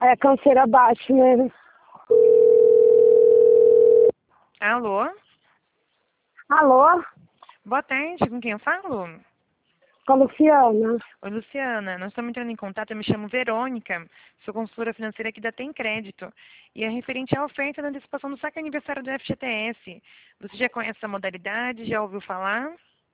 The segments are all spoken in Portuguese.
É canseira baixa, né? Alô? Alô? Boa tarde, com quem eu falo? Com a Luciana. Oi, Luciana. Nós estamos entrando em contato, eu me chamo Verônica, sou consultora financeira aqui da Tem Crédito. E é referente à oferta da antecipação do saque aniversário do FGTS. Você já conhece essa modalidade? Já ouviu falar?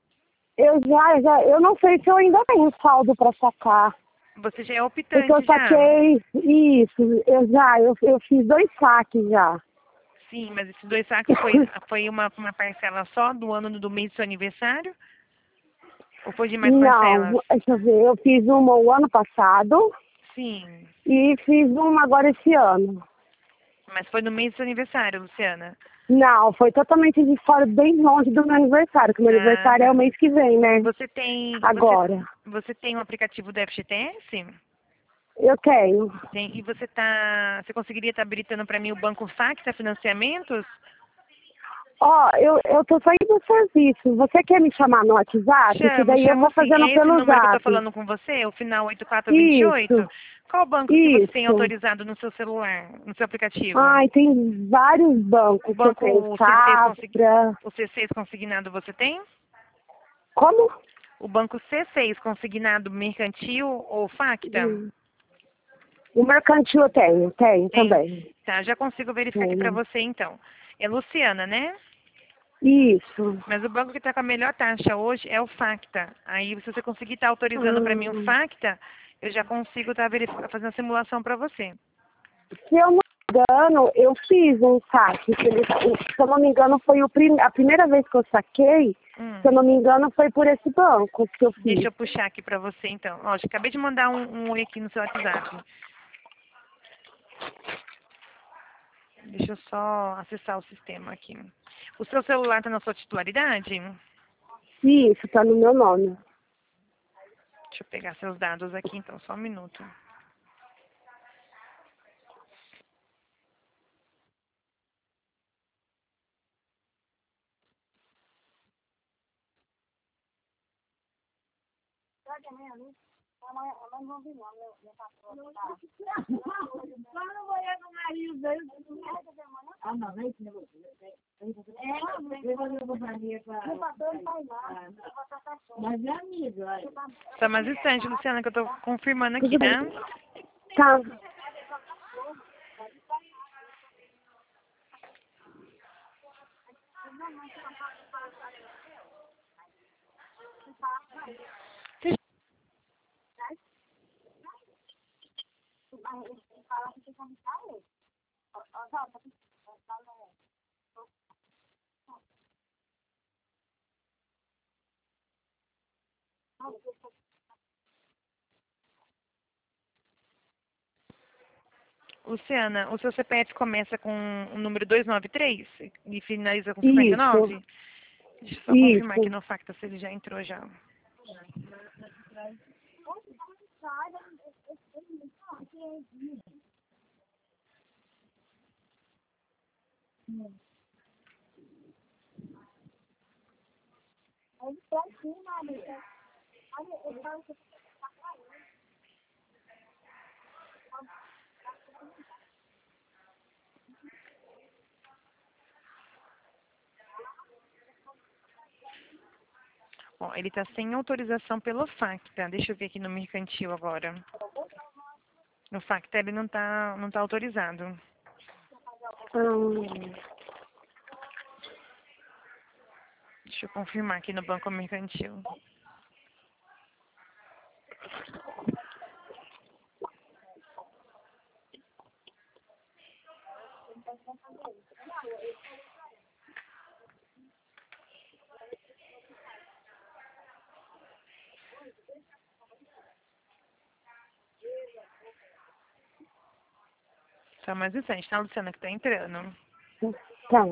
Eu não sei se eu ainda tenho saldo para sacar. Você já é Porque eu optante já? saquei, isso, eu fiz 2 saques já. Sim, mas esses 2 saques foi uma parcela só do ano do mês do seu aniversário? Ou foi de mais Não, parcelas? deixa eu ver, eu fiz uma o ano passado Sim, e fiz uma agora esse ano. mas foi no mês do seu aniversário, Luciana. Não, foi totalmente de fora, bem longe do meu aniversário, que meu Ah, aniversário é o tá. mês que vem, né? Você tem, você, Agora. você tem um aplicativo do FGTS? Eu tenho. Tem, e você conseguiria estar habilitando para mim o Banco Facta Financiamentos? Ó, eu tô saindo do serviço. Você quer me chamar no WhatsApp? Que Chamo, daí eu chamo vou sim. fazendo É esse pelo número que eu estou Zap. falando com você, o final 8428? Isso, Qual banco que você tem isso. autorizado no seu celular, no seu aplicativo? Ai, tem vários O bancos que eu banco tenho. C6, Safra. o C6 consignado você tem? Como? O banco C6 consignado mercantil ou Facta? O mercantil eu tenho Tem. também. Tá, já consigo verificar aqui para Tenho. você então. É Luciana, né? Isso. Mas o banco que está com a melhor taxa hoje é o Facta. Aí, se você conseguir estar autorizando para mim o Hum, Facta, eu já consigo estar fazendo a simulação para você. se eu não me engano, eu fiz um saque. Se eu não me engano, foi a primeira vez que eu saquei. Se eu não me engano, foi por esse banco que eu Deixa fiz. eu puxar aqui para você, então. Ó, já acabei de mandar um oi aqui no seu WhatsApp. Deixa eu só acessar o sistema aqui. O seu celular está na sua titularidade? Isso, tá no meu nome. Deixa eu pegar seus dados aqui, então, só um minuto. Só mais um instante, Luciana, que eu estou confirmando aqui, Tudo bem. tá? Tá. Luciana, o seu CPF começa com o número 293 e finaliza com Isso. 59? Deixa eu só confirmar aqui Isso. no Facta se ele já entrou já. Ó, ele está sem autorização pelo Facta. Deixa eu ver aqui no mercantil agora. No Facta ele não tá autorizado. Hum. Deixa eu confirmar aqui no banco mercantil. Só mais um instante, tá, Luciana, que tá entrando. Tá.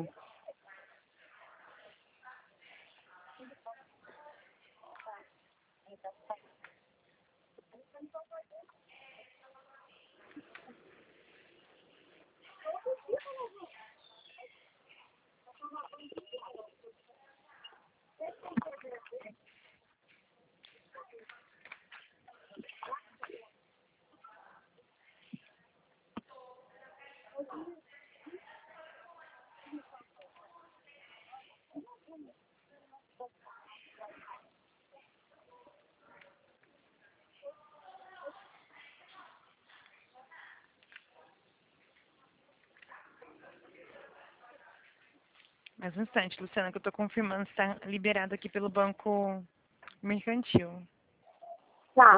Mais um instante, Luciana, que eu estou confirmando se está liberado aqui pelo Banco Mercantil. Tá.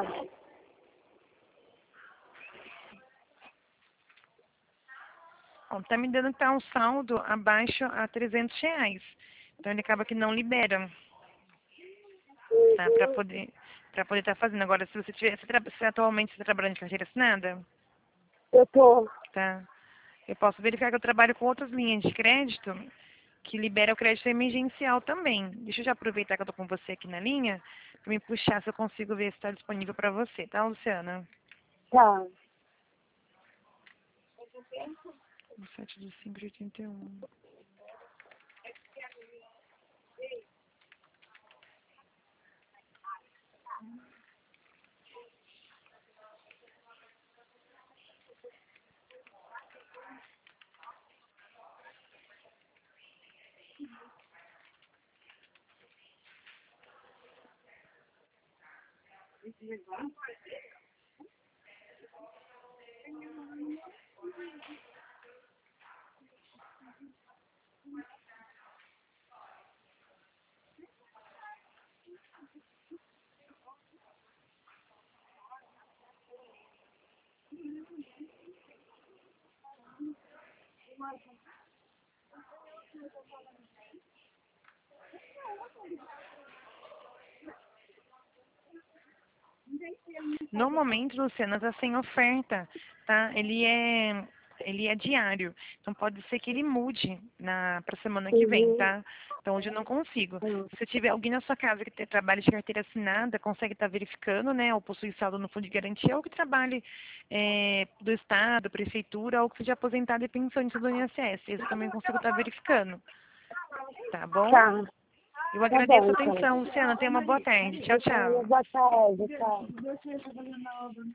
Ó, tá me dando que tá um saldo abaixo a R$ 300. Então ele acaba que não libera, tá? Para poder estar fazendo. Agora, se você tiver, se atualmente você está trabalhando de carteira assinada, Eu tô. tá? Eu posso verificar que eu trabalho com outras linhas de crédito que libera o crédito emergencial também. Deixa eu já aproveitar que eu tô com você aqui na linha para me puxar se eu consigo ver se está disponível para você, tá, Luciana? Tá. 7/5/81. No momento, Luciana, está sem oferta, tá? Ele é diário. Então pode ser que ele mude para a semana que vem, tá? Então hoje eu não consigo. Se tiver alguém na sua casa que trabalhe de carteira assinada, consegue estar verificando, né? Ou possui saldo no fundo de garantia, ou que trabalhe do Estado, prefeitura, ou que seja aposentado e pensante do INSS. Isso eu também consigo estar verificando. Tá bom? Tá. Eu Tá agradeço bom, a então. atenção, Luciana. Tenha uma boa tarde. Tchau, tchau. Boa tarde, tchau.